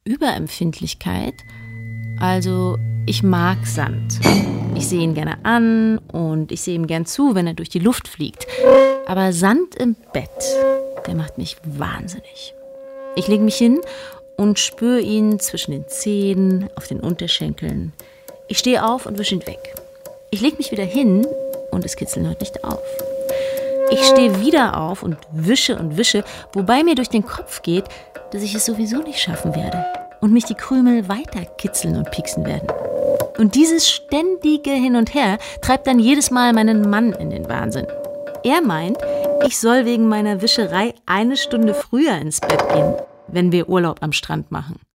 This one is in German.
Überempfindlichkeit? Also, ich mag Sand. Ich sehe ihn gerne an und ich sehe ihm gern zu, wenn er durch die Luft fliegt. Aber Sand im Bett, der macht mich wahnsinnig. Ich lege mich hin und spüre ihn zwischen den Zehen, auf den Unterschenkeln. Ich stehe auf und wische ihn weg. Ich lege mich wieder hin und es kitzelt heute nicht auf. Ich stehe wieder auf und wische, wobei mir durch den Kopf geht, dass ich es sowieso nicht schaffen werde und mich die Krümel weiter kitzeln und pieksen werden. Und dieses ständige Hin und Her treibt dann jedes Mal meinen Mann in den Wahnsinn. Er meint, ich soll wegen meiner Wischerei 1 Stunde früher ins Bett gehen, wenn wir Urlaub am Strand machen.